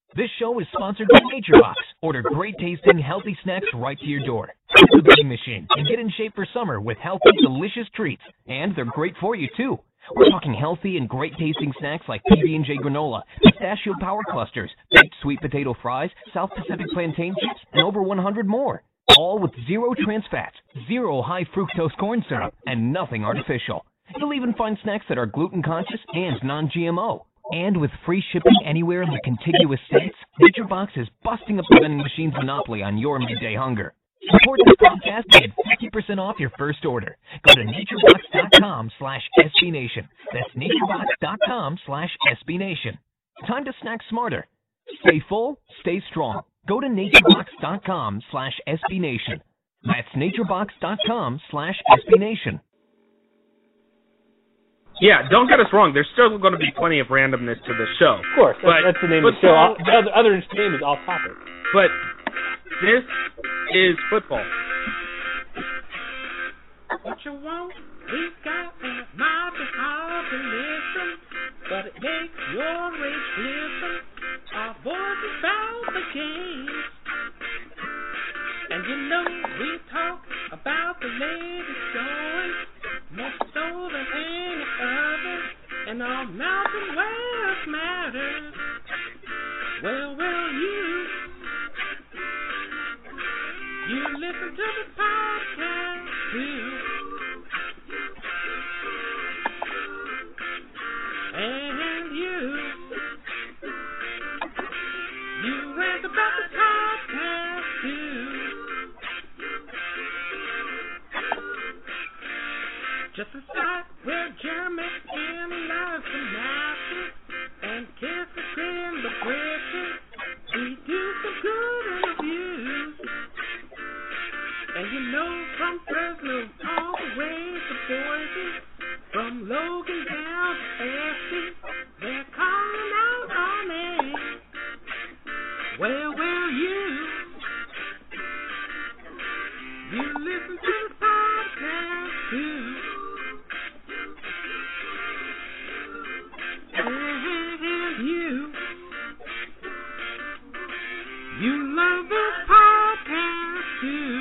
This show is sponsored by NatureBox. Order great tasting, healthy snacks right to your door. Use the vending machine and get in shape for summer with healthy, delicious treats. And they're great for you, too. We're talking healthy and great tasting snacks like PB&J granola, pistachio power clusters, baked sweet potato fries, South Pacific plantain chips, and over 100 more. All with zero trans fats, zero high fructose corn syrup, and nothing artificial. You'll even find snacks that are gluten conscious and non-GMO. And with free shipping anywhere in the contiguous states, NatureBox is busting up the vending machine's monopoly on your midday hunger. Support this podcast and get 50% off your first order. Go to naturebox.com/SBNation. That's naturebox.com/SBNation. Time to snack smarter. Stay full, stay strong. Go to naturebox.com/SBNation. That's naturebox.com/SBNation. Yeah, don't get us wrong. There's still going to be plenty of randomness to the show. Of course, that's the name of the show. The other name is Off Topic. But this is football. What you want, we've got, and it might be hard to listen, but it makes your rage glisten. Our voices about the game. And you know we talk about the latest going, more so than any other, and our Mountain West matters. Well, you listen to the podcast too. And you rant about the podcast too. Just a site where Jeremy analyzes the masses and kiss the in the britches. We do some good interviews. And you know from Fresno all the way to Boise, from Logan down to Esty, they're calling out our name. Well, you listen to the podcast too. And you love this podcast too.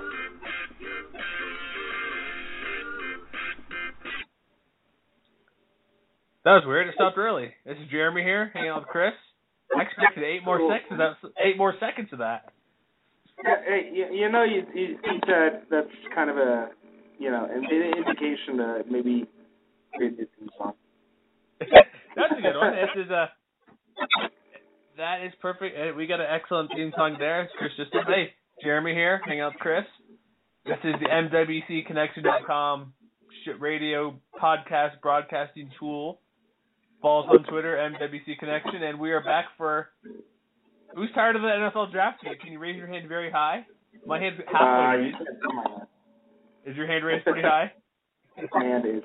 That was weird. It stopped early. This is Jeremy here, hanging out with Chris. I expected 8 more seconds of that. Hey, you think that's kind of an indication to maybe create this song. That's a good one. That is perfect. We got an excellent theme song there. Chris just said, hey, Jeremy here, hanging out with Chris. This is the MWCConnection.com radio podcast broadcasting tool. Follow us on Twitter, MWC Connection, and we are back for... Who's tired of the NFL draft yet? Can you raise your hand very high? My hand's halfway raised. Is your hand raised pretty high? My hand is.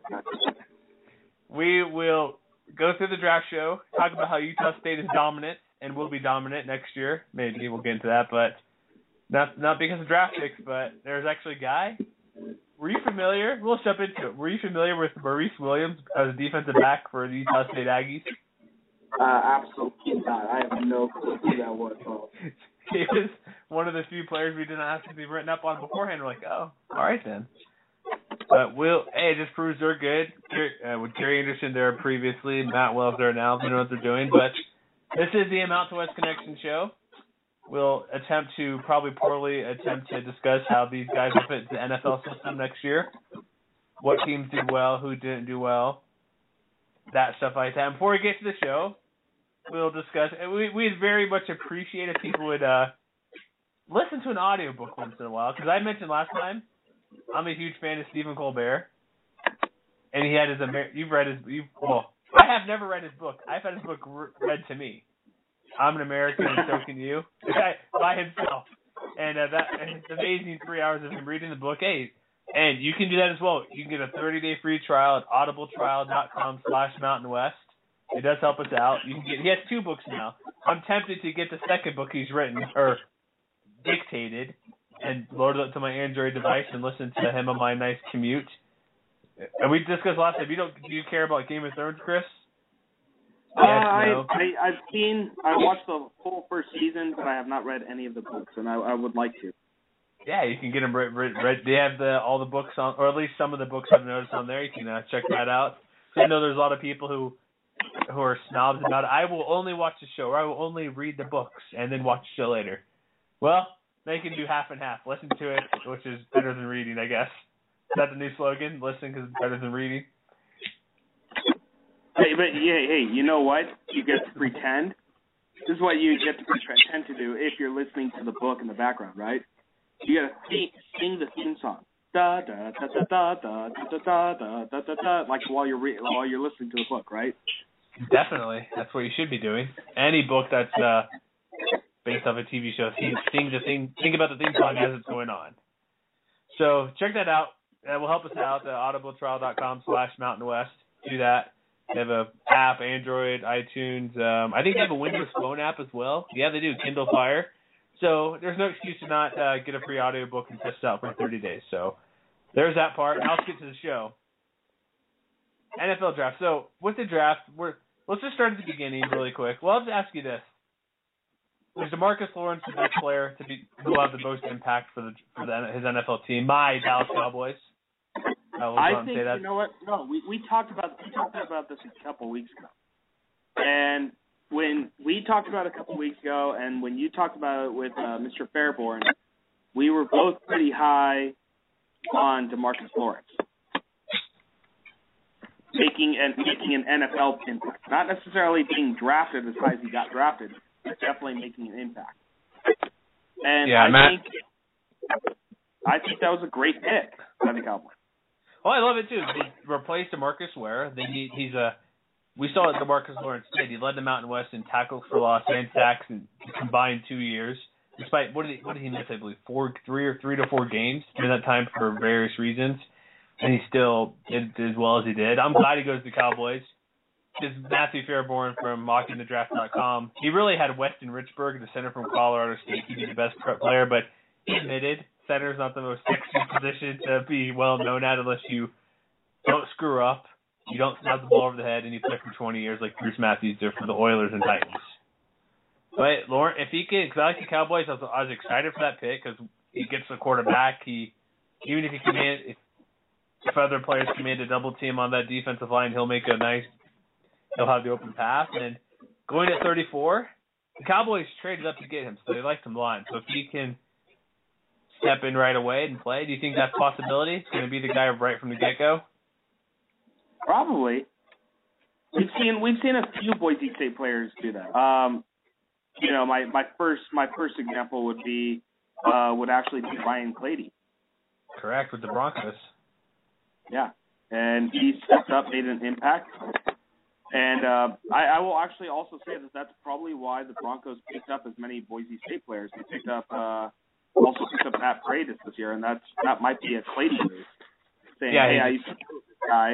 We will go through the draft show, talk about how Utah State is dominant and will be dominant next year. Maybe we'll get into that, but not because of draft picks, but there's actually a guy. Were you familiar? We'll jump into it. Were you familiar with Maurice Williams as a defensive back for the Utah State Aggies? Absolutely not. I have no clue who that was. He was one of the few players we didn't have to be written up on beforehand. We're like, oh, all right then. But it just proves they're good. With Gary Anderson there previously, Matt Wells there now. They know what they're doing. But this is the Mountain West Connection show. We'll probably poorly attempt to discuss how these guys will fit the NFL system next year. What teams did well, who didn't do well, that stuff like that. And before we get to the show, we'll discuss. We'd very much appreciate if people would listen to an audiobook once in a while. Because I mentioned last time, I'm a huge fan of Stephen Colbert. And he had his I have never read his book. I've had his book read to me. I'm an American and so can you. By himself. And it's amazing 3 hours of him reading the book. Hey, and you can do that as well. You can get a 30-day free trial at audibletrial.com/mountainwest. It does help us out. He has 2 books now. I'm tempted to get the second book he's written, or dictated, and load it up to my Android device and listen to him on my nice commute. And we discussed last time, do you care about Game of Thrones, Chris? I watched the whole first season, but I have not read any of the books, and I would like to. Yeah, you can get them read. They have all the books on, or at least some of the books I've noticed on there. You can check that out. I know there's a lot of people who are snobs about it. I will only watch the show, or I will only read the books and then watch the show later. Well, they can do half and half. Listen to it, which is better than reading, I guess. Is that the new slogan? Listen because it's better than reading. Hey, you know what? You get to pretend. This is what you get to pretend to do if you're listening to the book in the background, right? You gotta sing the theme song, da da da da da da da da da da da da, like while you're listening to the book, right? Definitely, that's what you should be doing. Any book that's based off a TV show, think about the theme song as it's going on. So check that out. That will help us out. audibletrial.com/Mountain West. Do that. They have a app, Android, iTunes. I think they have a Windows Phone app as well. Yeah, they do. Kindle Fire. So there's no excuse to not get a free audiobook and test it out for 30 days. So there's that part. Now let's get to the show. NFL draft. So with the draft, let's just start at the beginning really quick. Well, I'll just ask you this. Was DeMarcus Lawrence the best player who will have the most impact for his NFL team? My Dallas Cowboys. I think, you know what? No, we talked about this a couple weeks ago. And when we talked about it a couple weeks ago, and when you talked about it with Mr. Fairborn, we were both pretty high on DeMarcus Lawrence. Making an NFL impact. Not necessarily being drafted as high as he got drafted, but definitely making an impact. And yeah, I think that was a great pick by the Cowboys. Oh, I love it too. They replaced DeMarcus Ware. We saw what DeMarcus Lawrence did. He led the Mountain West in tackles for loss and sacks in combined 2 years. Despite what did he miss? I believe 3 to 4 games during that time for various reasons, and he still did as well as he did. I'm glad he goes to the Cowboys. Because Matthew Fairborn from mockingthedraft.com, he really had Weston Richburg, the center from Colorado State, to be the best prep player, but he admitted center is not the most sexy position to be well known at unless you don't screw up, you don't snap the ball over the head, and you play for 20 years like Bruce Matthews did for the Oilers and Titans. But Lauren, if he can, because I like the Cowboys, I was excited for that pick because he gets the quarterback. Even if if other players command a double team on that defensive line, he'll have the open pass. And going at 34, the Cowboys traded up to get him, so they liked him line. So if he can step in right away and play, do you think that's a possibility? He's going to be the guy right from the get-go? Probably. We've seen a few Boise State players do that. My first example would actually be Ryan Clady. Correct, with the Broncos. Yeah, and he stepped up, made an impact. And I will actually also say that that's probably why the Broncos picked up as many Boise State players. They picked up Pat Paredes this year, and that might be a Clady move. Saying, yeah, hey, I used to know this guy.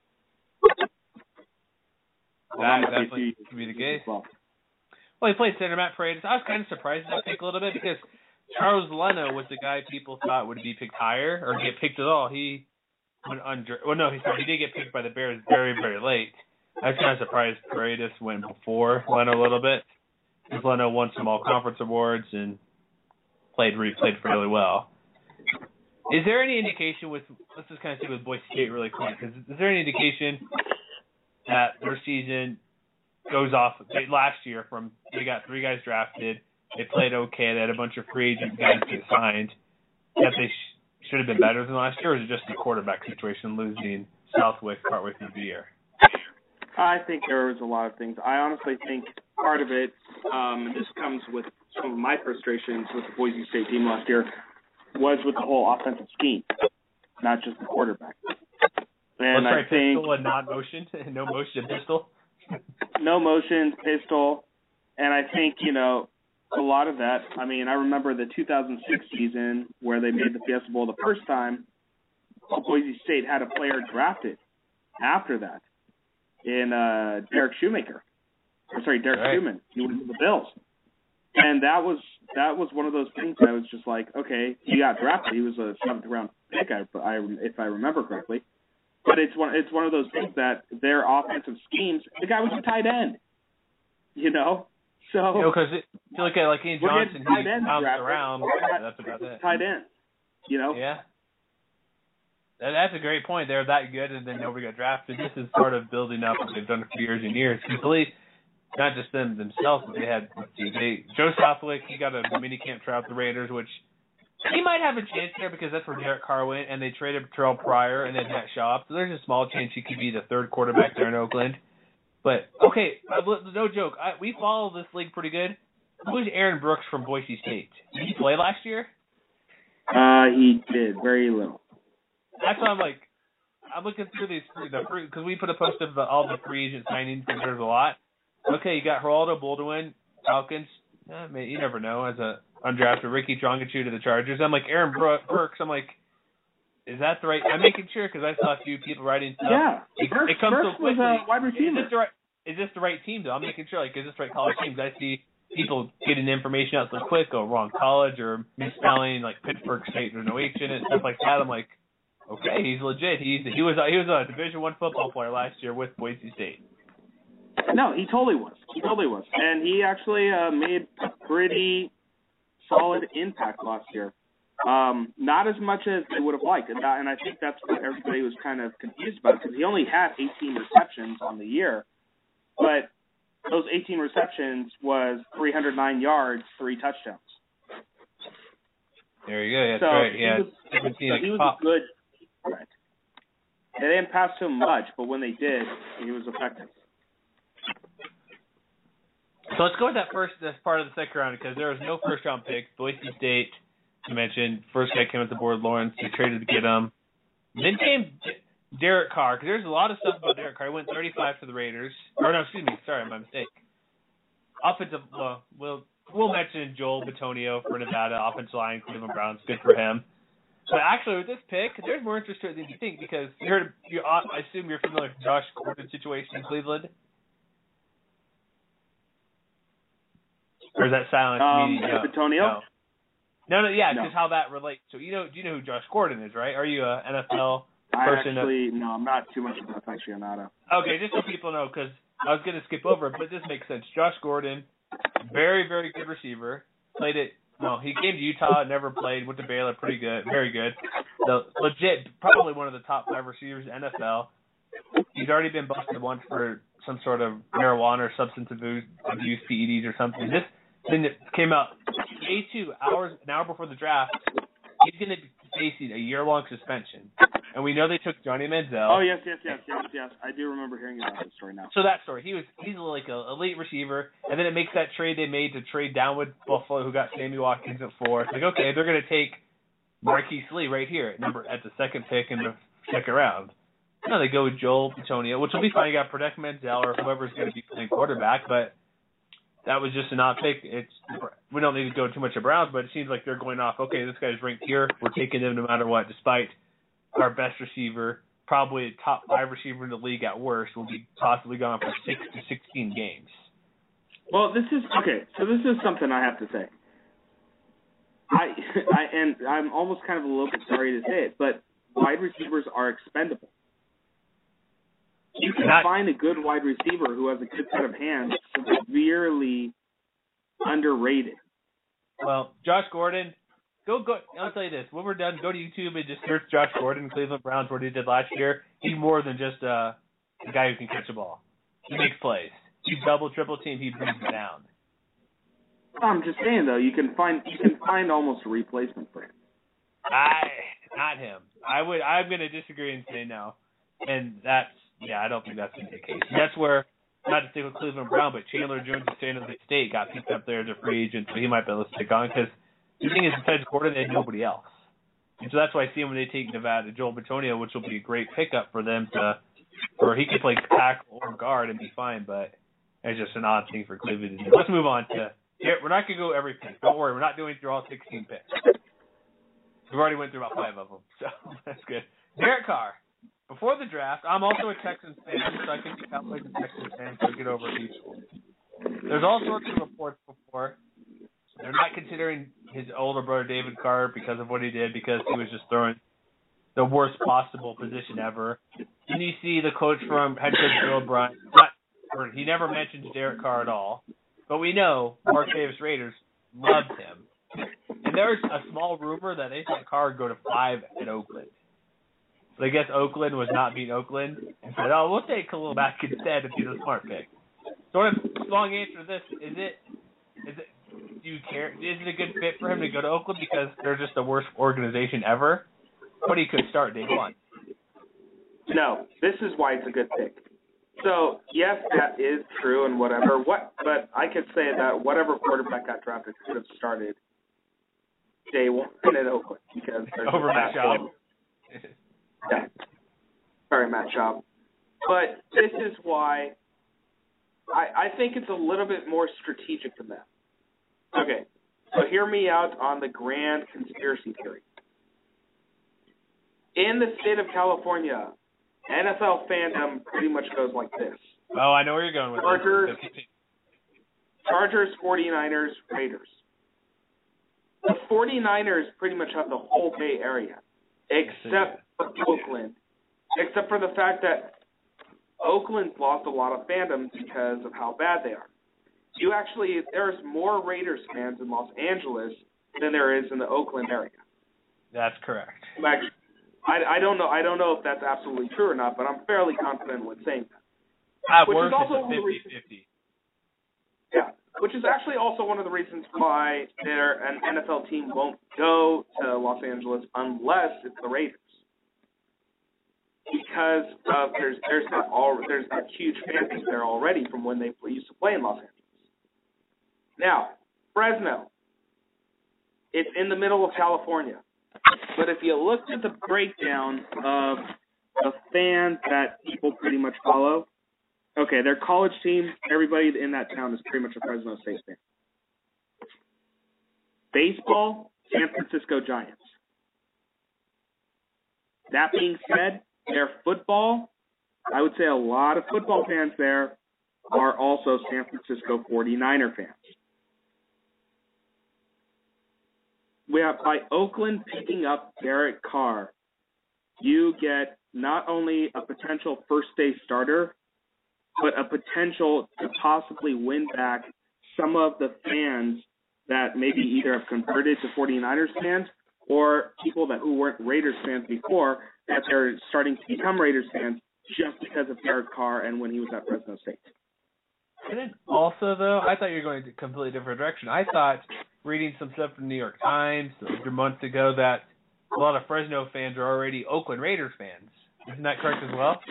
That definitely could be the case. Well, he played center, Matt Paredes. I was kind of surprised at that pick a little bit because Charles Leno was the guy people thought would be picked higher or get picked at all. He did get picked by the Bears very, very late. I was kind of surprised Paredes went before Leno a little bit because Leno won some all-conference awards and played fairly well. Is there any indication let's just kind of stick with Boise State really quick, is there any indication that their season goes off last year they got 3 guys drafted, they played okay, they had a bunch of free agent guys get signed, that they should have been better than last year, or is it just the quarterback situation losing Southwick partway through the year? I think there was a lot of things. I honestly think part of it, and this comes with some of my frustrations with the Boise State team last year, was with the whole offensive scheme, not just the quarterback. And I think pistol and not motion, no motion, pistol. No motion, pistol, and I think a lot of that. I mean, I remember the 2006 season where they made the Fiesta Bowl the first time. Boise State had a player drafted after that in Derek Schumann. He went to the Bills, and that was one of those things that I was just like, okay, he got drafted. He was a 7th round pick, if I remember correctly. But it's one of those things that their offensive schemes. The guy was a tight end. you know. So because if you look at like Ian Johnson, he bounced around. That's about it. Tight end, you know. Yeah. That's a great point. They're that good, and then nobody got drafted. This is sort of building up what they've done for years and years. Because not just them themselves, but they had Joe Southwick. He got a minicamp tryout with the Raiders, which he might have a chance there because that's where Derek Carr went, and they traded Terrell Pryor and then Matt Schaub. So there's a small chance he could be the third quarterback there in Oakland. But, okay, no joke. We follow this league pretty good. Who's Aaron Brooks from Boise State? Did he play last year? He did. Very little. That's why I'm looking through these, because we put a post of all the free agent signings, because there's a lot. Okay, you got Geraldo Baldwin, Falcons. You never know, as a undrafted Ricky Trongachu to the Chargers. I'm like, Aaron Brooks, I'm like, is that the right? I'm making sure because I saw a few people writing stuff. Yeah, it comes so quickly. Was a wide receiver. Is this the right team, though? I'm making sure, is this the right college team? Because I see people getting information out so quick, wrong college or misspelling, like Pittsburgh State, there's no H in it, stuff like that. I'm like, okay, he's legit. He was a Division I football player last year with Boise State. No, he totally was. And he actually made a pretty solid impact last year. Not as much as they would have liked. And I think that's what everybody was kind of confused about because he only had 18 receptions on the year. But those 18 receptions was 309 yards, 3 touchdowns. There you go. That's so right. Yeah, he was a good threat. They didn't pass him much, but when they did, he was effective. So let's go with this part of the second round because there was no first-round pick. Boise State, you mentioned, first guy came off the board, Lawrence. They traded to get him. Then came Derek Carr, because there's a lot of stuff about Derek Carr. He went 35 to the Raiders. Sorry, my mistake. Offensive, we'll mention Joel Bitonio for Nevada, offensive line, Cleveland Browns. Good for him. But actually, with this pick, there's more interest to it than you think because I assume you're familiar with Josh Gordon's situation in Cleveland. Or is that silent? Bitonio? No, yeah, because how that relates. So do you know who Josh Gordon is, right? Are you an NFL person? I'm not too much of an aficionado. Okay, just so people know, because I was going to skip over it, but this makes sense. Josh Gordon, very, very good receiver. He came to Utah, never played, went to Baylor, pretty good, very good. Legit, probably one of the top 5 receivers in NFL. He's already been busted once for some sort of marijuana or substance abuse, PEDs or something. This thing that came out an hour before the draft, he's going to be facing a year-long suspension. And we know they took Johnny Manziel. Oh, yes. I do remember hearing about this story now. So that story, he's like an elite receiver, and then it makes that trade they made to trade down with Buffalo, who got Sammy Watkins at 4. It's like, okay, they're going to take Marquise Lee right here at the second pick in the second round. No, they go with Joel Bitonio, which will be fine. You got Protect Manziel or whoever's going to be playing quarterback, but that was just an odd pick. We don't need to go too much of Browns, but it seems like they're going off, okay, this guy's ranked here. We're taking him no matter what, despite our best receiver, probably a top 5 receiver in the league at worst, will be possibly gone for 6 to 16 games. Well, this is something I have to say. I'm almost kind of a little bit sorry to say it, but wide receivers are expendable. You can find a good wide receiver who has a good set of hands, severely underrated. Well, Josh Gordon, go. I'll tell you this: when we're done, go to YouTube and just search Josh Gordon, Cleveland Browns, what he did last year. He's more than just a guy who can catch a ball. He makes plays. He's double, triple team. He brings it down. I'm just saying though, you can find almost a replacement for him. Not him. I'm going to disagree and say no, and I don't think that's going to be the case. And that's where, not to stick with Cleveland Brown, but Chandler Jones of San Jose State got picked up there as a free agent, so he might be able to stick on. Because the thing is, besides Gordon, they had nobody else. And so that's why I see him when they take Nevada, Joel Bitonio, which will be a great pickup for them or he could play tackle or guard and be fine, but it's just an odd thing for Cleveland to do. Let's move on to, we're not going to go every pick. Don't worry, we're not doing through all 16 picks. We've already went through about 5 of them, so that's good. Derek Carr. Before the draft, I'm also a Texans fan, so I think the Cowboys are Texans fans, so get over it. There's all sorts of reports before. They're not considering his older brother David Carr because of what he did, because he was just throwing the worst possible position ever. Then you see the coach from head coach Bill O'Brien, or he never mentions Derek Carr at all. But we know Mark Davis Raiders loved him. And there's a small rumor that they thought Carr would go to 5 at Oakland. But I guess Oakland was not beating Oakland and said, "Oh, we'll take Khalil Mack instead if he's a smart pick." So, long answer to this: is it? Do you care? Is it a good fit for him to go to Oakland because they're just the worst organization ever? But he could start day one. No, this is why it's a good pick. So yes, that is true and whatever. But I could say that whatever quarterback got drafted could have started day one in Oakland because over Matt Schaub. Yeah. Sorry, Matt Schaub. But this is why I think it's a little bit more strategic than that. Okay, so hear me out on the grand conspiracy theory. In the state of California, NFL fandom pretty much goes like this. Oh, I know where you're going with this. Chargers, 49ers, Raiders. The 49ers pretty much have the whole Bay Area, except for Oakland, except for the fact that Oakland's lost a lot of fandom because of how bad they are. There's more Raiders fans in Los Angeles than there is in the Oakland area. That's correct. I don't know if that's absolutely true or not, but I'm fairly confident with saying that. Which is also 50-50. Yeah, which is actually also one of the reasons why an NFL team won't go to Los Angeles unless it's the Raiders. Because there's that huge fan base there already from when they used to play in Los Angeles. Now, Fresno, it's in the middle of California. But if you look at the breakdown of the fans that people pretty much follow, okay, their college team, everybody in that town is pretty much a Fresno State fan. Baseball, San Francisco Giants. That being said, their football, I would say a lot of football fans there are also San Francisco 49er fans. We have, by Oakland picking up Derek Carr, you get not only a potential first-day starter, but a potential to possibly win back some of the fans that maybe either have converted to 49ers fans or people who weren't Raiders fans before, that they're starting to become Raiders fans just because of Derek Carr and when he was at Fresno State. And then also, though, I thought you were going to a completely different direction. I thought, reading some stuff from the New York Times a few months ago, that a lot of Fresno fans are already Oakland Raiders fans. Isn't that correct as well?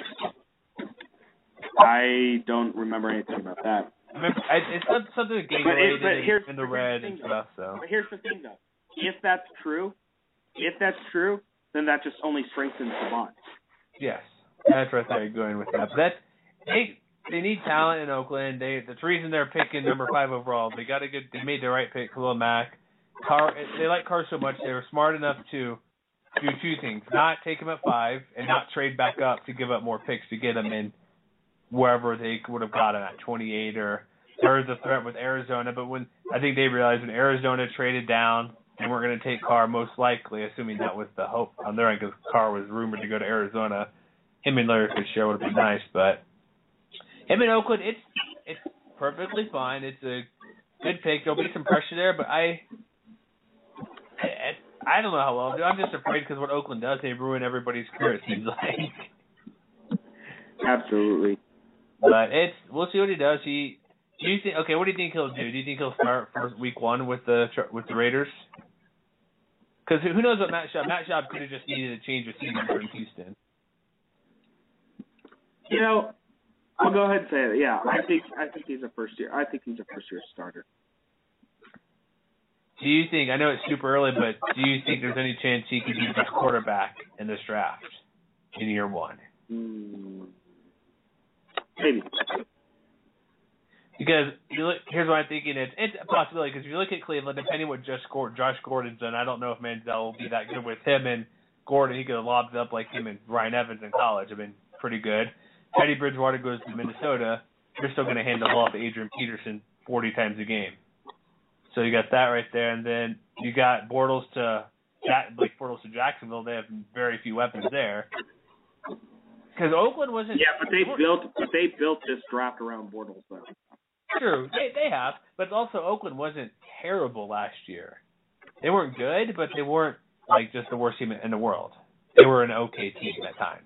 I don't remember anything about that. It's something with gang related in the red and stuff. So. But here's the thing, though. If that's true, then that just only strengthens the bond. Yes, that's right there. You're going with that. But they need talent in Oakland. That's the reason they're picking number 5 overall. They made the right pick, Khalil Mack. They like Carr so much they were smart enough to do two things: not take him at 5 and not trade back up to give up more picks to get him in wherever they would have got him at 28. Or there was a threat with Arizona, but when I think they realized when Arizona traded down and we're going to take Carr, most likely, assuming that was the hope on their end, because Carr was rumored to go to Arizona. Him and Larry Fitzgerald would have been nice, but him in Oakland, it's perfectly fine. It's a good pick. There'll be some pressure there, but I don't know how well. I'm just afraid because what Oakland does, they ruin everybody's career, it seems like. Absolutely. But we'll see what he does. What do you think he'll do? Do you think he'll start for week 1 with the Raiders? Because who knows what Matt Schaub could have just needed a change of scenery in Houston. You know, I'll go ahead and say it. Yeah, I think he's a first year. I think he's a first year starter. Do you think? I know it's super early, but do you think there's any chance he could be the quarterback in this draft in year 1? Maybe. Because here's what I'm thinking: it's a possibility. Because if you look at Cleveland, depending on what Josh Gordon's done, I don't know if Manziel will be that good with him and Gordon. He could have lobbed it up like him and Ryan Evans in college. I mean, pretty good. Teddy Bridgewater goes to Minnesota. You're still going to hand the ball to Adrian Peterson 40 times a game. So you got that right there, and then you got Bortles to Jacksonville. They have very few weapons there. Because Oakland wasn't. Yeah, but they built this draft around Bortles though. True, they have, but also Oakland wasn't terrible last year. They weren't good, but they weren't like just the worst team in the world. They were an okay team at times.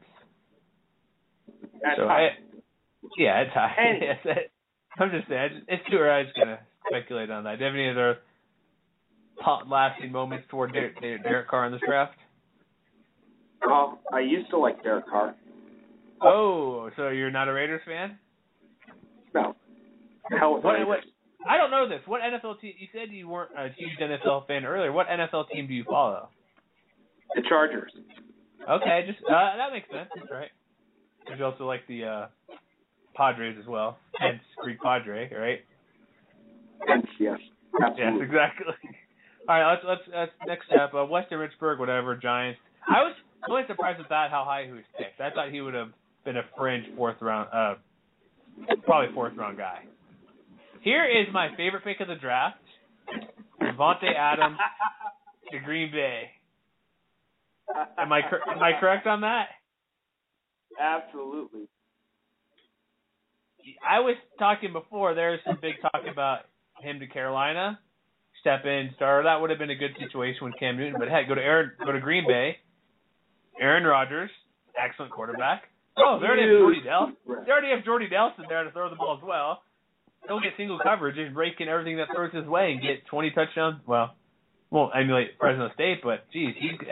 At times. At times. And, I'm just saying, it's too early. I'm just gonna speculate on that. Do you have any other lasting moments toward Derek Carr in this draft? Well, I used to like Derek Carr. Oh, so you're not a Raiders fan? No. Hell, What, I don't know this. What NFL team? You said you weren't a huge NFL fan earlier. What NFL team do you follow? The Chargers. Okay, just that makes sense. That's right. Because you also like the Padres as well. Hence Greek Padre, right? Yes. Absolutely. Yes, exactly. All right, let's next up. Weston Richburg, whatever, Giants. I was really surprised with that how high he was picked. I thought he would have been a fringe probably fourth round guy. Here is my favorite pick of the draft: Devontae Adams to Green Bay. Am I correct on that? Absolutely. I was talking before. There was some big talk about him to Carolina, step in, starter. That would have been a good situation with Cam Newton. But heck, go to Green Bay. Aaron Rodgers, excellent quarterback. Oh, they already have Jordy Nelson there to throw the ball as well. He'll get single coverage and break in everything that throws his way and get 20 touchdowns. Well, won't emulate Fresno State, but geez,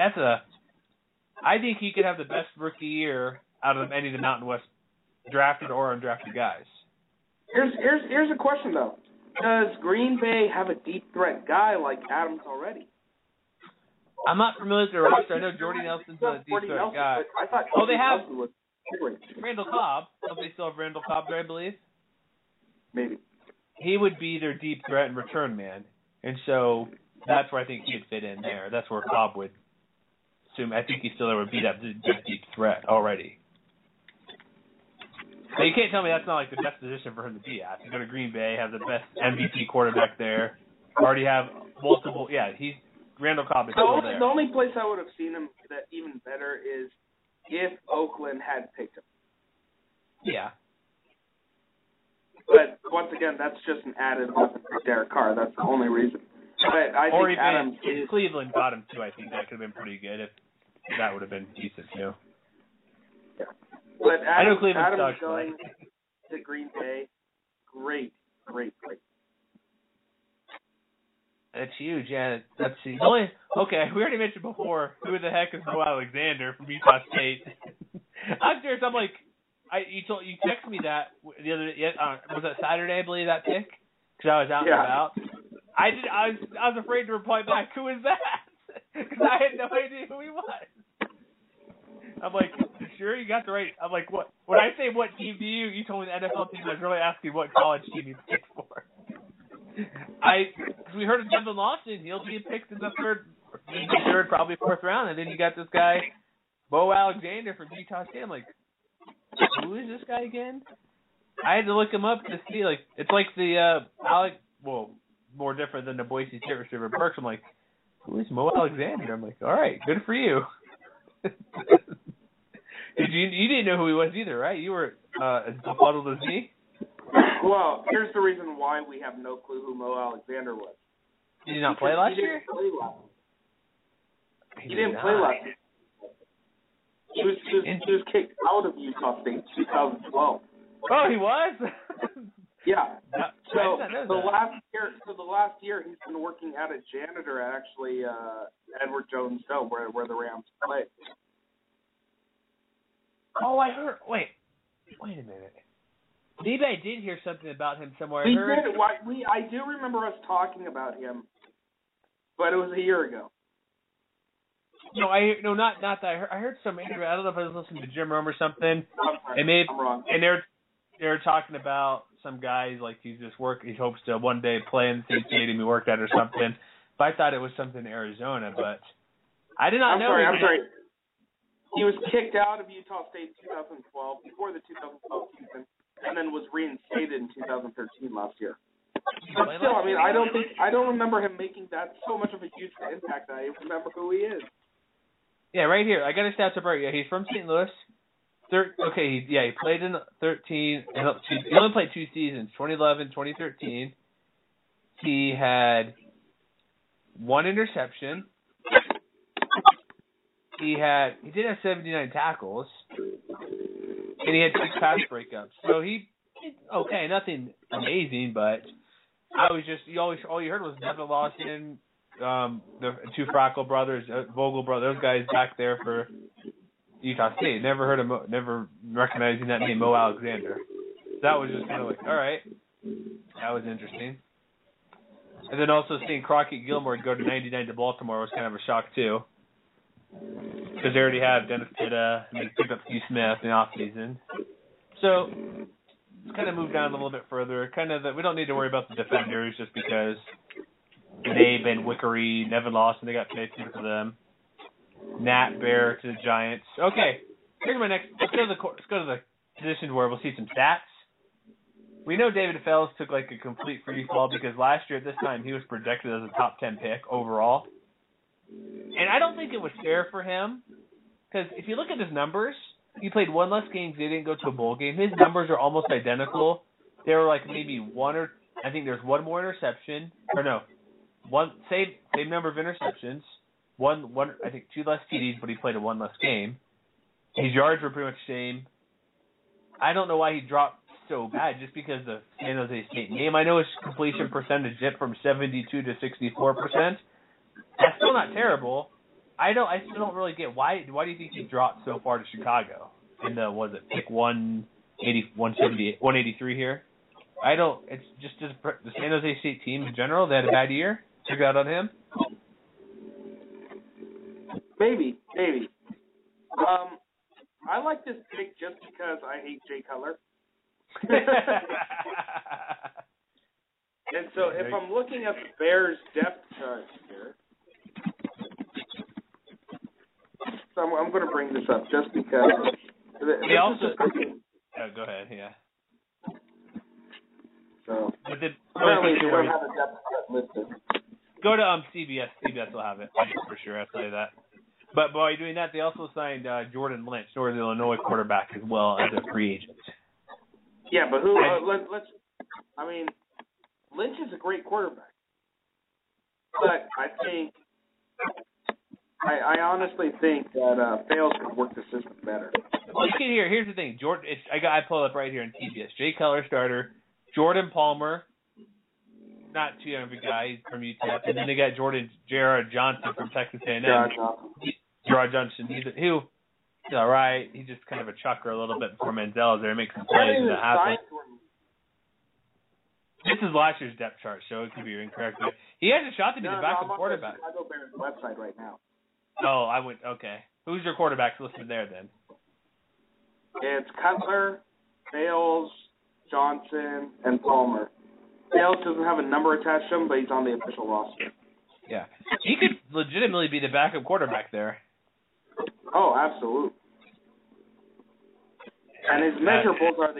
I think he could have the best rookie year out of any of the Mountain West drafted or undrafted guys. Here's a question though: does Green Bay have a deep threat guy like Adams already? I'm not familiar with their roster. I know Jordy Nelson's a deep threat guy. They have Randall Cobb. Don't they still have Randall Cobb there, I believe? Maybe. He would be their deep threat and return man. And so that's where I think he'd fit in there. That's where Cobb would assume. I think he still would be that deep threat already. But you can't tell me that's not like the best position for him to be at. To go to Green Bay, have the best MVP quarterback there, already have multiple. Yeah, Randall Cobb is still there. The only place I would have seen him that even better is if Oakland had picked him. Yeah. But once again, that's just an added weapon for Derek Carr. That's the only reason. But I think Adams if Cleveland got him too, I think that could have been pretty good. If that would have been decent too. Yeah. But I know Cleveland Adams sucks, going to Green Bay, great. That's huge, yeah. Let's see. Okay, we already mentioned before, who the heck is Mo Alexander from Utah State? I'm serious. I'm like, you texted me that the other day. Was that Saturday? I believe that pick because I was out and about. I was afraid to reply back. Who is that? Because I had no idea who he was. I'm like, you sure you got the right? I'm like, what? When I say what team do you told me the NFL team. I was really asking what college team you picked for. We heard of Devin Lawson. He'll be picked in the third, probably fourth round, and then you got this guy, Mo Alexander from Utah State. I'm like, who is this guy again? I had to look him up to see. Like, it's like the more different than the Boise State receiver Burks. I'm like, who is Mo Alexander? I'm like, all right, good for you. You didn't know who he was either, right? You were as befuddled as me. Well, here's the reason why we have no clue who Mo Alexander was. Did he not play last year? He didn't play last year. He was kicked out of Utah State in 2012. Oh, he was? Yeah. So the last year he's been working at a janitor at actually Edward Jones Dome where the Rams play. Oh, I heard. Wait a minute. Maybe I did hear something about him somewhere. I do remember us talking about him, but it was a year ago. No, not that. I heard some interview. I don't know if I was listening to Jim Rome or something. I'm wrong. And they're talking about some guys like he hopes to one day play in the same stadium he worked at or something. But I thought it was something in Arizona, but I did not know. I'm sorry. He was kicked out of Utah State in 2012 before the 2012 season. And then was reinstated in 2013 last year. But still, I mean, I don't remember him making that so much of a huge impact. I remember who he is. Yeah, right here. I got his stats up right. Yeah, he's from St. Louis. He played in 13. He only played 2 seasons, 2011, 2013. He had 1 interception. He did have 79 tackles, and he had 6 pass breakups. So okay, nothing amazing, but all you heard was Nevin Lawson, the 2 Frackel brothers, Vogel brothers, those guys back there for Utah State. Never recognizing that name, Mo Alexander. That was just kind of like, all right, that was interesting. And then also seeing Crockett Gilmore go to 99 to Baltimore was kind of a shock too, because they already have Dennis Pitta and they picked up Steve Smith in the off season. So let's kind of move down a little bit further. We don't need to worry about the defenders just because they, Ben Wickery, Nevin Lawson, they got paid for them. Nat Bear to the Giants. Okay, here's my next. Let's go to the positions where we'll see some stats. We know David Fells took like a complete free fall because last year at this time he was projected as a top 10 pick overall. And I don't think it was fair for him because if you look at his numbers, he played 1 less games. They didn't go to a bowl game. His numbers are almost identical. They were like maybe I think there's 1 more interception. Or no, same number of interceptions. I think 2 less TDs, but he played a 1 less game. His yards were pretty much the same. I don't know why he dropped so bad, just because the San Jose State name. I know his completion percentage dipped from 72 to 64%. That's still not terrible. I still don't really get why do you think he dropped so far to Chicago in the pick 183 here? It's just the San Jose State team in general. They had a bad year. Took it out on him. Maybe. I like this pick just because I hate Jay Cutler. And so if I'm looking at the Bears depth chart here, so I'm going to bring this up just because. They also. Go ahead. Yeah. So. Apparently, they don't have a depth chart listed. Go to CBS. CBS will have it for sure. I'll tell you that. But while doing that, they also signed Jordan Lynch, Northern Illinois quarterback, as well as a free agent. Yeah, but who? Lynch is a great quarterback, but I honestly think that Fales could work the system better. Well, you can hear. Here's the thing, Jordan. I pulled up right here in CBS. Jay Cutler starter, Jordan Palmer, not too young of a guy from UTEP, and then they got Gerard Johnson from Texas A&M. Gerard Johnson, he's all right. He's just kind of a chucker a little bit before Manziel is there. He makes some plays and that happens. This is last year's depth chart, so it could be incorrect. But he has a shot to be the backup quarterback. I go Bears website right now. Oh, I went. Okay. Who's your quarterbacks listed there then? It's Cutler, Fales, Johnson, and Palmer. Fales doesn't have a number attached to him, but he's on the official roster. Yeah. He could legitimately be the backup quarterback there. Oh, absolutely. And his measurables are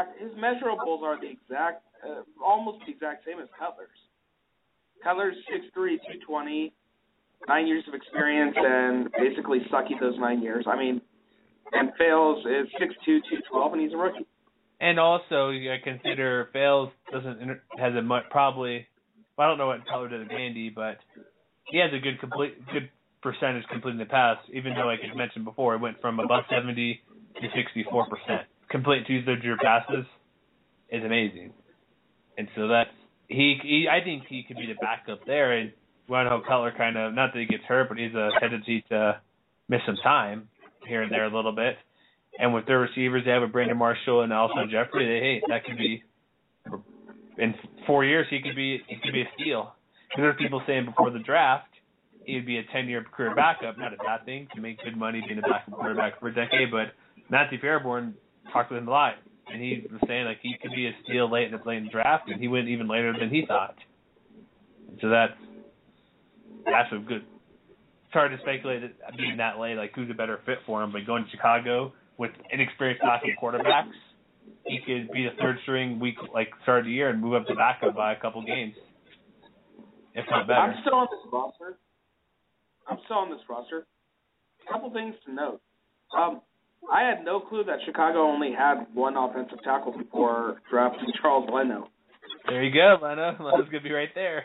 almost the exact same as Cutler's. Cutler's 6'3", 220, 9 years of experience, and basically sucky those 9 years. And Fales is 6'2", 212, and he's a rookie. And also, you consider Fales has a probably. Well, I don't know what Cutler did at Vandy, but he has a good percentage completing the pass, even though, like I mentioned before, it went from above 70 to 64%. Complete 2/3 of your passes is amazing. And so I think he could be the backup there. And we want to hope Cutler kind of, not that he gets hurt, but he's a tendency to miss some time here and there a little bit. And with their receivers, they have with Brandon Marshall and also Jeffrey. That could be, in 4 years, he could be a steal. Because there were people saying before the draft, he would be a 10-year career backup. Not a bad thing to make good money being a backup quarterback for a decade. But Matthew Fairborn talked with him a lot, and he was saying like he could be a steal late in the draft, and he went even later than he thought. So that's a good. It's hard to speculate that being that late, like who's a better fit for him. But going to Chicago with inexperienced backup quarterbacks, he could be the third string start of the year and move up to backup by a couple games, if not better. I'm still on this roster. A couple things to note. I had no clue that Chicago only had one offensive tackle before drafting Charles Leno. There you go, Leno. Leno's gonna be right there.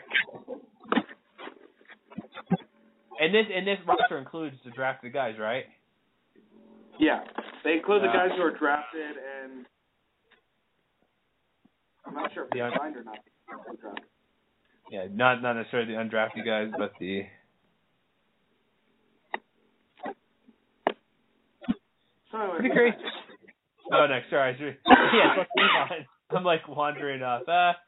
And this roster includes the drafted guys, right? Yeah, they include the guys who are drafted, and I'm not sure if they're signed or not. Yeah, not necessarily the undrafted guys, but the. Pretty crazy. Oh, no, sorry. Yeah, let's move on. I'm like wandering off.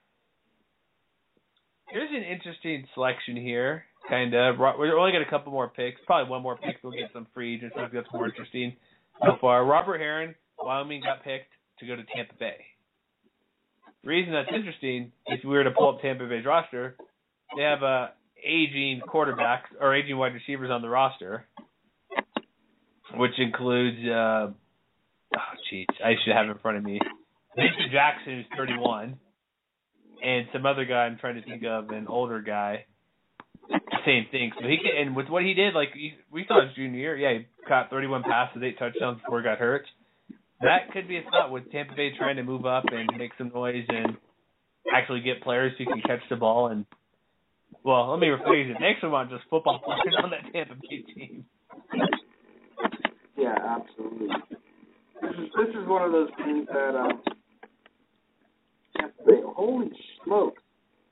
Here's an interesting selection here, kind of. We're only got a couple more picks. Probably one more pick. We'll get some free agents. I think that's more interesting so far. Robert Herron, Wyoming, got picked to go to Tampa Bay. The reason that's interesting, if we were to pull up Tampa Bay's roster, they have aging quarterbacks or aging wide receivers on the roster, which includes, I should have it in front of me, Vincent Jackson, who's 31, and some other guy I'm trying to think of, an older guy. Same thing. So and with what he did, we saw his junior year, yeah, he caught 31 passes, 8 touchdowns before he got hurt. That could be a spot with Tampa Bay trying to move up and make some noise and actually get players who can catch the ball. And, well, let me rephrase it. They actually want just football players on that Tampa Bay team. Yeah, absolutely. This is one of those teams that Tampa Bay, holy smokes.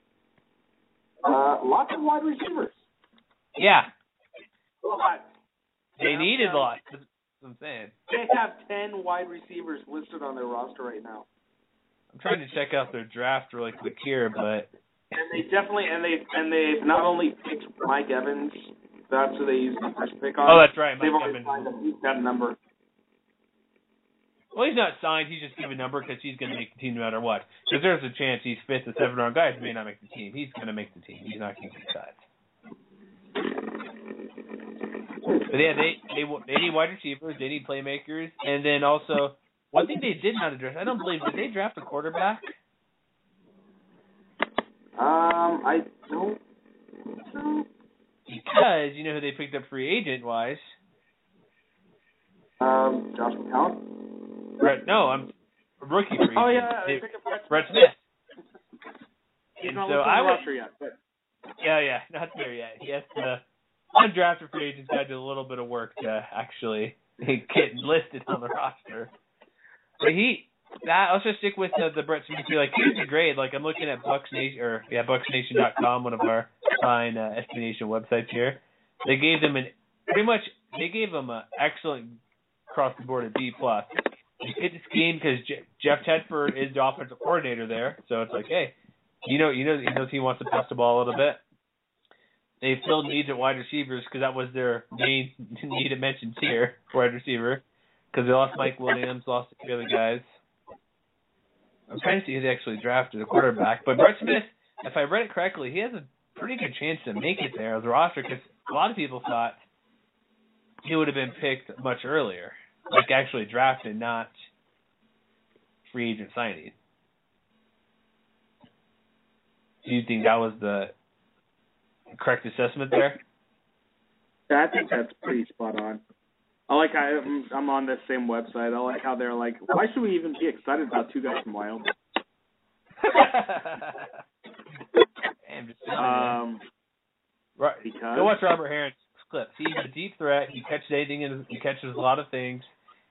Lots of wide receivers. Yeah. Lots. They needed lots. That's what I'm saying. They have 10 wide receivers listed on their roster right now. I'm trying to check out their draft really quick here, but and they've not only picked Mike Evans, that's who they used the first pick on. Oh, that's right, Mike They've Evans. already signed him. He's got a number. Well, he's not signed. He's just given a number because he's going to make the team no matter what. Because there's a chance he's 5th or 7th round guy. He may not make the team. He's going to make the team. He's not going to get cut. But yeah, they need wide receivers. They need playmakers. And then also, one thing they did not address, I don't believe, did they draft a quarterback? I don't think so. Because, you know who they picked up free agent-wise? Josh McCown? I'm rookie free agent. Oh, yeah, they picked up Brett Smith. He's And not so listed on the roster yet. But. Yeah, not there yet. He has to, undrafted free agents got to do a little bit of work to actually get listed on the roster. But I'll just stick with the Brett Smith. Here's the grade. I'm looking at BucksNation.com, one of our fine SB Nation websites here. They gave them an excellent across the board, a B+. He fit the scheme because Jeff Tedford is the offensive coordinator there, so it's hey, he knows he wants to pass the ball a little bit. They filled needs at wide receivers because that was their main need it mentioned here, wide receiver, because they lost Mike Williams, lost a few other guys. I'm trying to see who they actually drafted, a quarterback. But Brett Smith, if I read it correctly, he has a pretty good chance to make it there as a roster because a lot of people thought he would have been picked much earlier, actually drafted, not free agent signing. Do you think that was the correct assessment there? Yeah, I think that's pretty spot on. I'm on this same website. I like how they're why should we even be excited about 2 guys from Wyoming? I'm just telling you. Right. Because Go watch Robert Herron's clips. He's a deep threat. He catches anything. He catches a lot of things.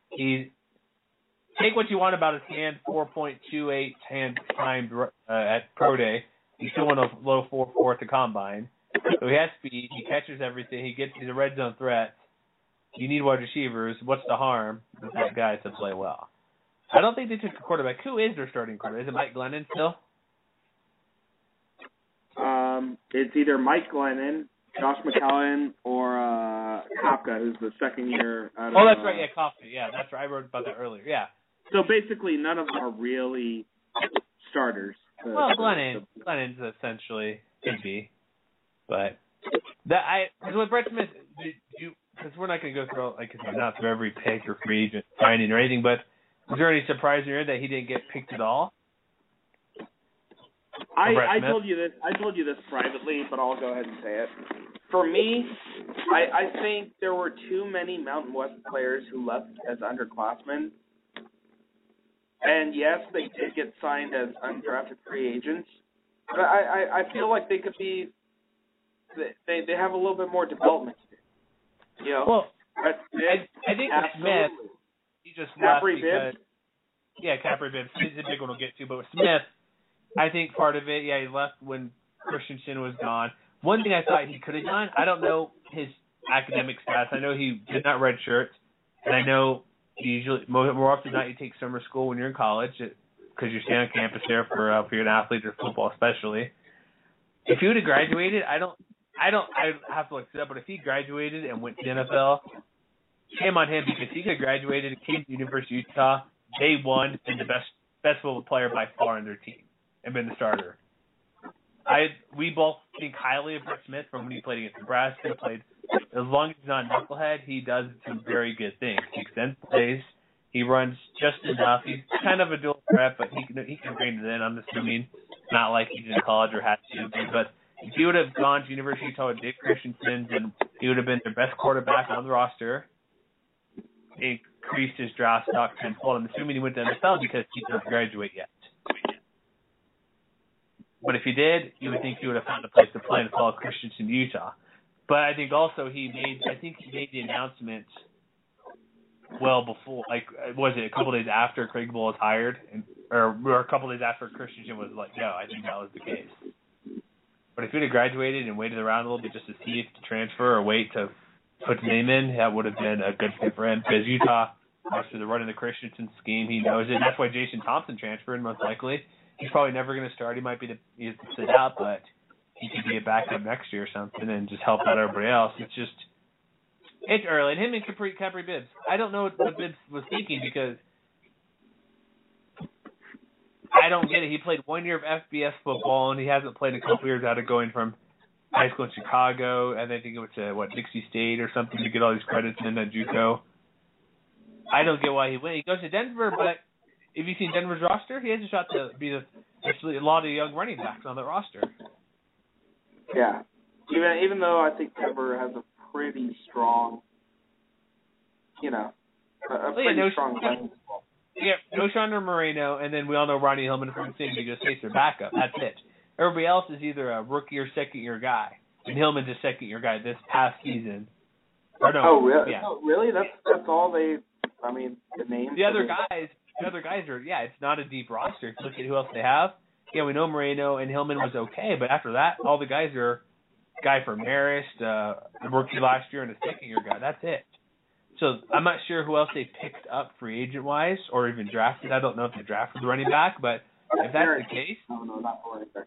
Take what you want about his hand. 4.28 hand timed at pro day. He's still in a low 4.4 at the combine. So he has speed. He catches everything. He's a red zone threat. You need wide receivers. What's the harm with that guy to play well? I don't think they took a quarterback. Who is their starting quarterback? Is it Mike Glennon still? It's either Mike Glennon, Josh McCown, or Kopka, who's the second year out of... Oh, that's right. Yeah, Kopka. Yeah, that's right. I wrote about that earlier. Yeah. So basically, none of them are really starters. Well, Glennon's essentially could be, but with Brett Smith, because we're not going to go through not through every pick or free agent signing or anything, but was there any surprise here that he didn't get picked at all? I told you this privately, but I'll go ahead and say it. For me, I think there were too many Mountain West players who left as underclassmen. And yes, they did get signed as undrafted free agents. But I feel like they could be, they have a little bit more development to do. You know? Well, but I think with Smith, he just left Capri because... Bibbs? Yeah, Capri Bibbs. He's a big one we'll get to. But with Smith, I think part of it, he left when Christensen was gone. One thing I thought he could have done, I don't know his academic stats. I know he did not redshirt, and I know usually, more often than not, you take summer school when you're in college because you're staying on campus there for if you're an athlete or football especially. If he would have graduated, I have to look it up, but if he graduated and went to the NFL, shame on him because he could have graduated and came to University of Utah day one and the best football player by far on their team and been the starter. We both think highly of Brett Smith from when he played against Nebraska. As long as he's not a knucklehead, he does some very good things. He extends plays. He runs just enough. He's kind of a dual threat, but he can rein it in, I'm assuming. Not like he did in college or had to. But if he would have gone to University of Utah with Dave Christensen, then he would have been their best quarterback on the roster. Increased his draft stock tenfold. I'm assuming he went to NFL because he didn't graduate yet. But if he did, you would think he would have found a place to play and follow Christensen to Utah. But I think also he made the announcement well before, was it a couple days after Craig Bowl was hired, or a couple days after Christensen was let go? I think that was the case. But if he'd have graduated and waited around a little bit just to see if to transfer or wait to put the name in, that would have been a good fit for him because Utah, after the running the Christensen scheme, he knows it. That's why Jason Thompson transferred most likely. He's probably never going to start. He might be to sit out, but he could be a backup next year or something and just help out everybody else. It's early. And him and Capri Bibbs. I don't know what Bibbs was thinking because I don't get it. He played 1 year of FBS football, and he hasn't played a couple years out of going from high school in Chicago, and then I think it went to, Dixie State or something to get all these credits in at JUCO. I don't get why he went. He goes to Denver, but if you've seen Denver's roster, he has a shot to be actually a lot of young running backs on the roster. Yeah. Even though I think Denver has a pretty strong, strong running. Yeah, Knowshon or Moreno, and then we all know Ronnie Hillman from Sing. He just takes their backup. That's it. Everybody else is either a rookie or second-year guy. And Hillman's a second-year guy this past season. Really? Yeah. Oh, really? That's all they, the names. The other guys are, it's not a deep roster. If you look at who else they have, we know Moreno and Hillman was okay, but after that, all the guys are guy for Marist, the rookie last year, and a second-year guy. That's it. So I'm not sure who else they picked up free agent-wise or even drafted. I don't know if they drafted the running back, but if that's the case, no, not for running back.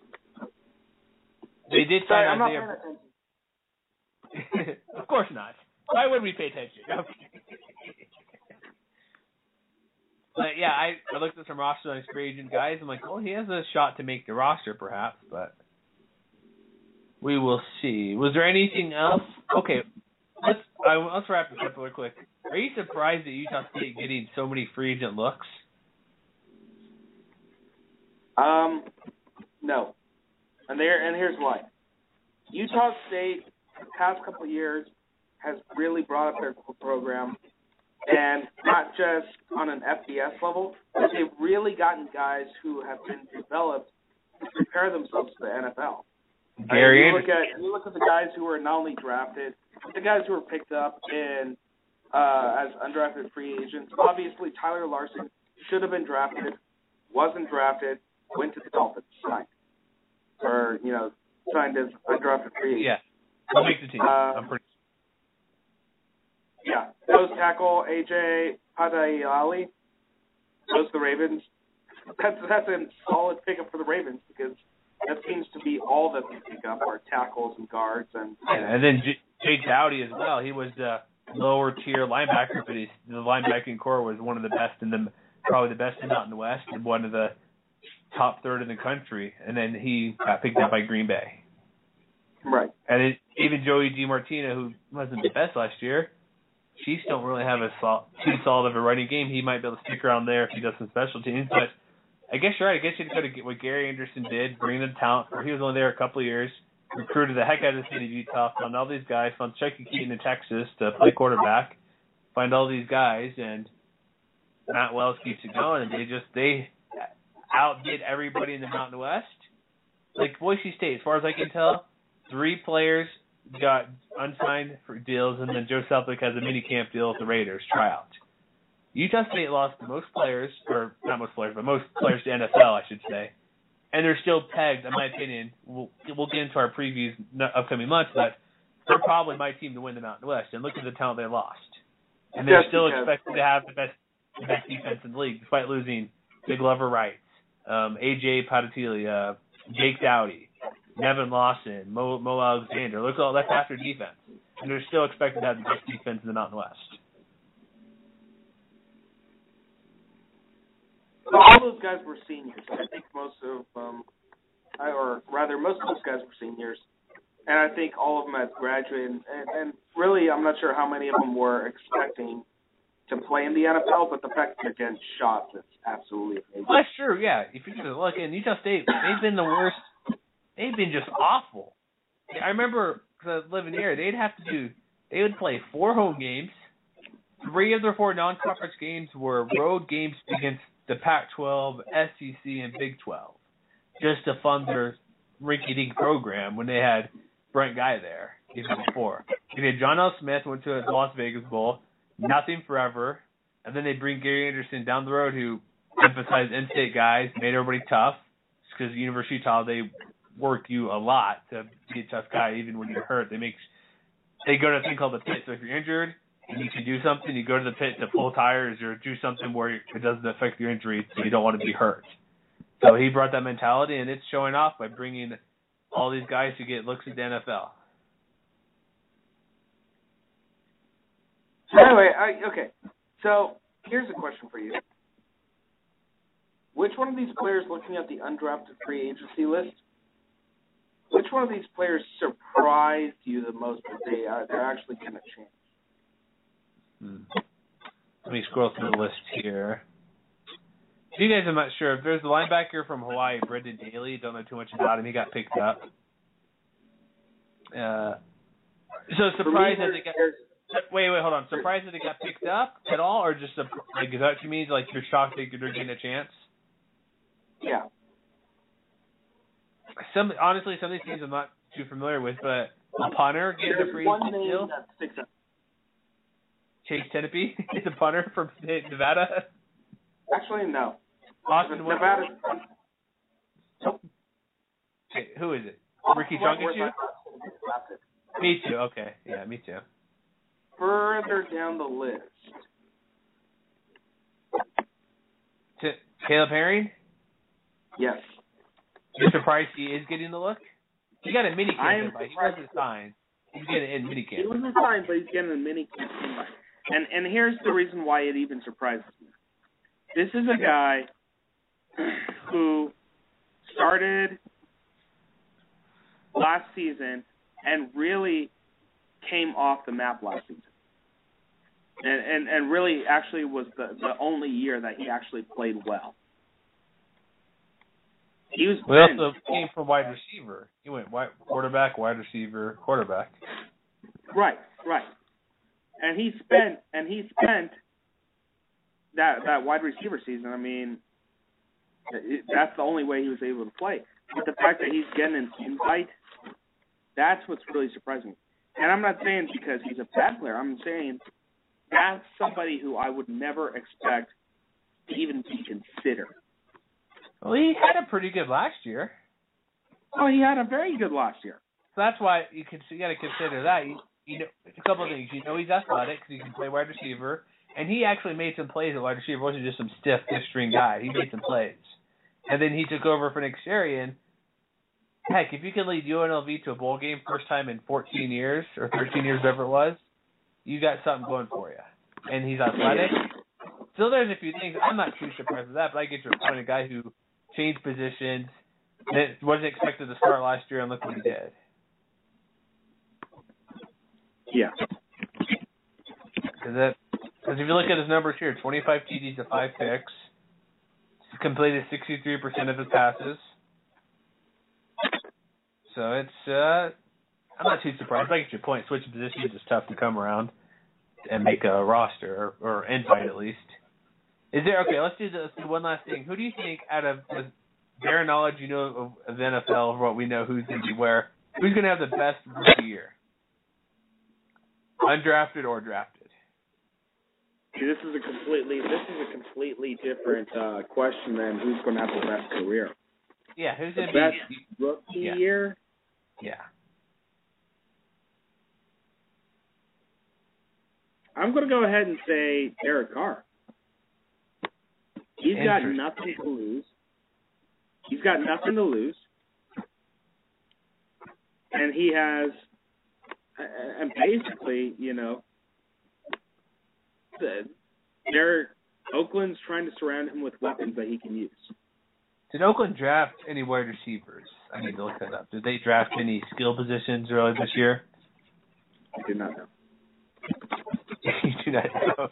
They did sign I'm not Isaiah. paying attention. Of course not. Why would we pay attention? Okay. But yeah, I looked at some roster on his free agent guys. I'm like, well, he has a shot to make the roster, perhaps, but we will see. Was there anything else? Okay, let's wrap this up real quick. Are you surprised at Utah State getting so many free agent looks? No. And here's why. Utah State, the past couple of years, has really brought up their program, and not just on an FBS level, but they've really gotten guys who have been developed to prepare themselves for the NFL. You look at the guys who were not only drafted, but the guys who were picked up in as undrafted free agents. Obviously, Tyler Larson should have been drafted, wasn't drafted, went to the Dolphins, signed as undrafted free agent. Yeah, I'll make the team. I'm pretty. Yeah, nose tackle AJ Padayali goes to the Ravens. That's a solid pickup for the Ravens because that seems to be all that they pick up are tackles and guards and then Jake Dowdy as well. He was the lower tier linebacker, but the linebacking core was one of the best probably the best in the Mountain West and one of the top third in the country. And then he got picked up by Green Bay. Right. And even Joey DiMartino, who wasn't the best last year, Chiefs don't really have too solid of a running game. He might be able to stick around there if he does some special teams. But I guess you're right. I guess you could go to what Gary Anderson did, bring the talent. He was only there a couple of years. recruited the heck out of the state of Utah, found all these guys, found Chucky Keaton in Texas to play quarterback, find all these guys, and Matt Wells keeps it going, and they outdid everybody in the Mountain West. Like Boise State, as far as I can tell, 3 players got unsigned for deals, and then Joe Selflick has a mini camp deal with the Raiders tryout. Utah State lost most players, or not most players, but most players to NFL, I should say, and they're still pegged, in my opinion. We'll get into our previews upcoming months, but they're probably my team to win the Mountain West. And look at the talent they lost, and they're still expected to have the best defense in the league, despite losing Big Glover Wright, AJ Patatilia, Jake Dowdy, Nevin Lawson, Mo Alexander. Look at all that's after defense, and they're still expected to have the best defense in the Mountain West. So all those guys were seniors. I think most of those guys were seniors, and I think all of them have graduated. And really, I'm not sure how many of them were expecting to play in the NFL, but the fact that they're getting shots is absolutely amazing. Well, that's true, yeah. If you look in Utah State, they've been the worst. They've been just awful. I remember, because I was living here, they would play 4 home games. 3 of their 4 non-conference games were road games against the Pac-12, SEC, and Big 12, just to fund their rinky-dink program when they had Brent Guy there even before. They had John L. Smith, went to the Las Vegas Bowl, nothing forever, and then they bring Gary Anderson down the road, who emphasized in-state guys, made everybody tough, because University of Utah, they work you a lot to be a tough guy, even when you're hurt. They go to a thing called the pit, so if you're injured, and you can do something, you go to the pit to pull tires or do something where it doesn't affect your injury, so you don't want to be hurt. So he brought that mentality, and it's showing off by bringing all these guys to get looks at the NFL. Anyway, okay. So here's a question for you. Which one of these players, looking at the undrafted free agency list, which one of these players surprised you the most that they're actually getting a chance? Let me scroll through the list here. You guys, I'm not sure. If there's the linebacker from Hawaii, Brendan Daly. Don't know too much about him. He got picked up. So surprised that they got. Wait, hold on. Surprised that they got picked up at all, or just like is that what you mean? Like you're shocked that they're getting a chance? Yeah. Honestly, some of these teams I'm not too familiar with, but a punter getting a free deal. That sticks out. Chase Tenopy is a punter from Nevada. Actually, no. Austin Nevada. Okay, who is it? Ricky Chungachu? Me too. Okay, yeah, me too. Further down the list. Caleb Herring? Yes. You're surprised he is getting the look? He got a mini camp invite. He wasn't signed. He's getting in mini camp. He wasn't signed, but he's getting a mini camp invite. And here's the reason why it even surprises me. This is a guy who started last season and really came off the map last season. And really actually was the only year that he actually played well. He was also came from wide receiver. He went quarterback, wide receiver, quarterback. Right. And he spent that wide receiver season. I mean, that's the only way he was able to play. But the fact that he's getting an invite, that's what's really surprising. And I'm not saying because he's a bad player. I'm saying that's somebody who I would never expect to even be considered. Well, he had a pretty good last year. Oh, he had a very good last year. So that's why you got to consider that. You know, a couple of things. You know, he's athletic because he can play wide receiver, and he actually made some plays at wide receiver. He wasn't just some stiff, fifth-string guy. He made some plays. And then he took over for Nick Sirianni. Heck, if you can lead UNLV to a bowl game first time in 14 years or 13 years, whatever it was, you got something going for you. And he's athletic. So there's a few things. I'm not too surprised with that, but I get your point. A guy who changed positions, that wasn't expected to start last year, and look what he did. Yeah. Because if you look at his numbers here, 25 TDs to 5 picks. He's completed 63% of his passes. So it's I'm not too surprised. I get your point. Switching positions is tough to come around and make a roster or invite at least. Is there okay? Let's do one last thing. Who do you think, out of their knowledge, of the NFL, of what we know, who's going to be where? Who's going to have the best rookie year? Undrafted or drafted? See, this is a completely different question than who's going to have the best career. Yeah, who's going to best be rookie year? Yeah. I'm going to go ahead and say Derek Carr. He's got nothing to lose. And he has, and basically, Oakland's trying to surround him with weapons that he can use. Did Oakland draft any wide receivers? I need to look that up. Did they draft any skill positions early this year? I do not know. You do not know.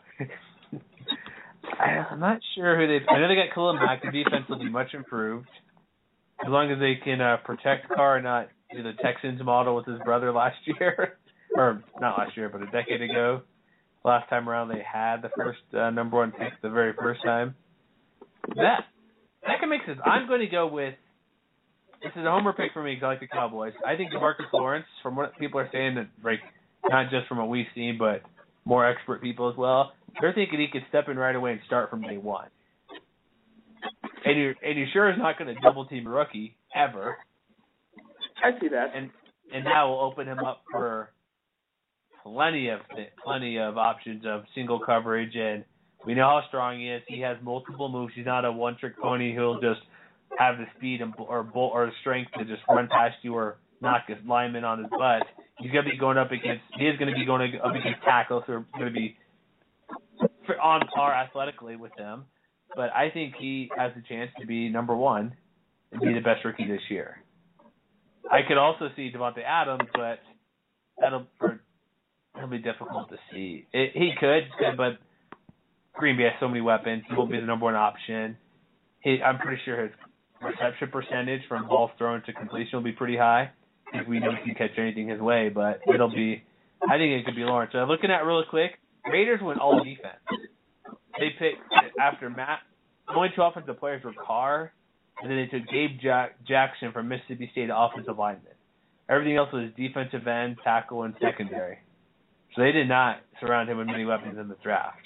I'm not sure who they. I know they got Khalil Mack. The defense will be much improved as long as they can protect Carr and not do the Texans model with his brother last year, or not last year, but a decade ago. Last time around, they had the first number one pick the very first time. That can make sense. I'm going to go with. This is a homer pick for me because I like the Cowboys. I think DeMarcus Lawrence, from what people are saying, that not just from what we've seen, but more expert people as well, they're thinking he could step in right away and start from day one. And you sure is not going to double team a rookie ever. I see that. And that will open him up for plenty of options of single coverage, and we know how strong he is. He has multiple moves. He's not a one-trick pony who'll just have the speed or strength to just run past you or knock his lineman on his butt. He is going to be going up against tackles who are going to be on par athletically with them. But I think he has a chance to be number one and be the best rookie this year. I could also see Devontae Adams, but that'll be difficult to see. He could, but Green Bay has so many weapons. He won't be the number one option. I'm pretty sure his reception percentage from balls thrown to completion will be pretty high. If we know he can catch anything his way, but I think it could be Lawrence. So looking at it really quick, Raiders went all defense. They picked, after Matt, the only two offensive players were Carr, and then they took Gabe Jackson from Mississippi State offensive lineman. Everything else was defensive end, tackle, and secondary. So they did not surround him with many weapons in the draft.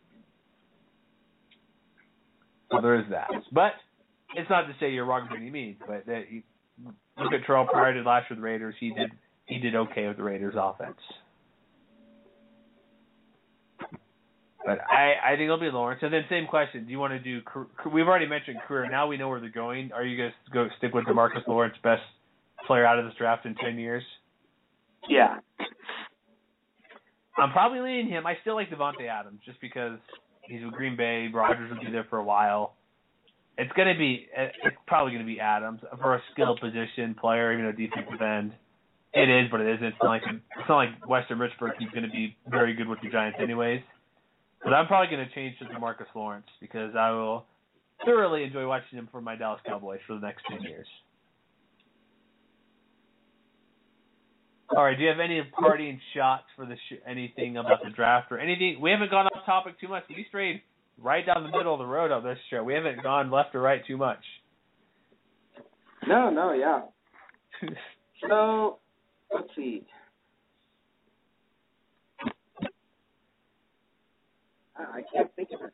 So there is that. But it's not to say you're wrong by any means, but look at Terrell Pryor did last with the Raiders. He did okay with the Raiders offense. But I think it'll be Lawrence. And then same question. Do you want to do – we've already mentioned career. Now we know where they're going. Are you going to go stick with DeMarcus Lawrence, best player out of this draft in 10 years? Yeah. I'm probably leaning him. I still like Devontae Adams just because he's with Green Bay. Rodgers will be there for a while. It's probably going to be Adams for a skill position player, even a defensive end. It is, but it isn't. It's not like Weston Richburg. He's going to be very good with the Giants anyways. But I'm probably going to change to DeMarcus Lawrence because I will thoroughly enjoy watching him for my Dallas Cowboys for the next 10 years. All right, do you have any parting shots for anything about the draft or anything? We haven't gone off topic too much. We strayed right down the middle of the road on this show. We haven't gone left or right too much. No, yeah. So, let's see. I can't think of it.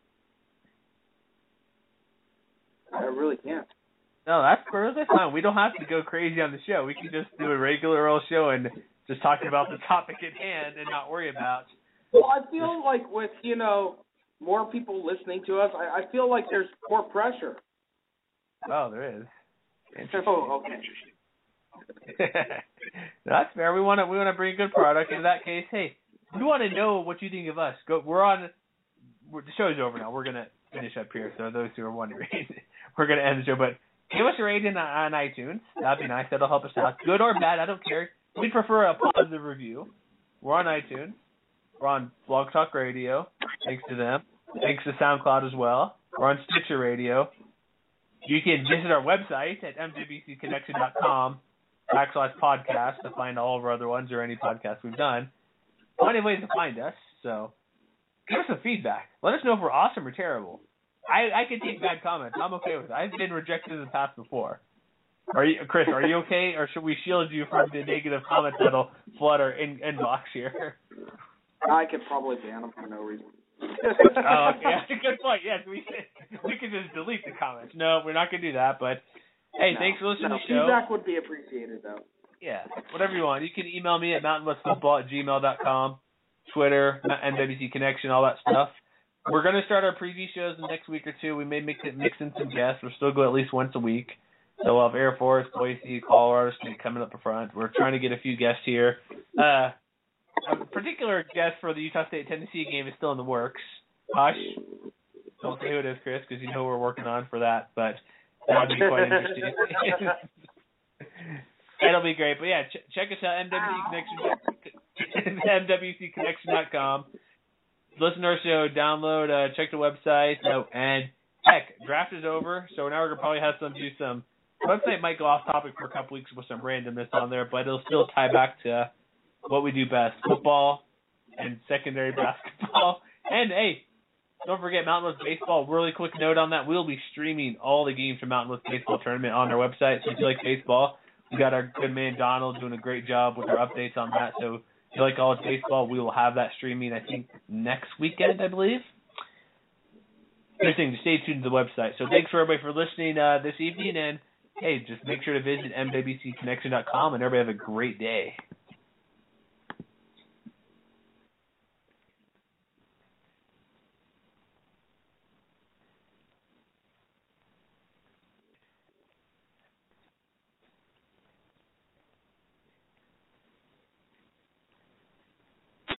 I really can't. No, that's fine. We don't have to go crazy on the show. We can just do a regular old show and just talk about the topic at hand and not worry about. Well, I feel like with, more people listening to us, I feel like there's more pressure. Oh, there is. Oh, okay. That's fair. We want to bring a good product. In that case, hey, we want to know what you think of us. The show's over now. We're gonna finish up here. So those who are wondering, we're gonna end the show. But give us a rating on iTunes. That'd be nice. That'll help us out. Good or bad, I don't care. We'd prefer a positive review. We're on iTunes. We're on Blog Talk Radio. Thanks to them. Thanks to SoundCloud as well. We're on Stitcher Radio. You can visit our website at mwbcconnection.com /podcast to find all of our other ones or any podcasts we've done. Plenty of ways to find us, so give us some feedback. Let us know if we're awesome or terrible. I can take bad comments. I'm okay with it. I've been rejected in the past before. Chris, are you okay, or should we shield you from the negative comments that'll flood our inbox here? I could probably ban them for no reason. Oh, okay. That's a good point. Yes, we could just delete the comments. No, we're not going to do that, but hey, thanks for listening to the show. Feedback would be appreciated, though. Yeah, whatever you want. You can email me at mountainwestfootball@gmail.com, Twitter, NWC Connection, all that stuff. We're going to start our preview shows the next week or two. We may mix in some guests. We'll still go at least once a week. So we'll have Air Force, Boise, Colorado State coming up the front. We're trying to get a few guests here. A particular guest for the Utah State-Tennessee game is still in the works. Hush. Don't say who it is, Chris, because you know we're working on for that. But that would be quite interesting. It'll be great. But yeah, check us out, MWCconnection.com. Listen to our show, download, check the website, and heck, draft is over, so now we're gonna probably have some website might go off topic for a couple weeks with some randomness on there, but it'll still tie back to what we do best, football and secondary basketball. And hey, don't forget Mountain West Baseball. Really quick note on that, we'll be streaming all the games from Mountain West Baseball Tournament on our website, so if you like baseball, we got our good man Donald doing a great job with our updates on that, so if you like college baseball, we will have that streaming, I think, next weekend, I believe. Good thing to stay tuned to the website. So thanks for everybody for listening this evening, and hey, just make sure to visit MWCconnection.com, and everybody have a great day.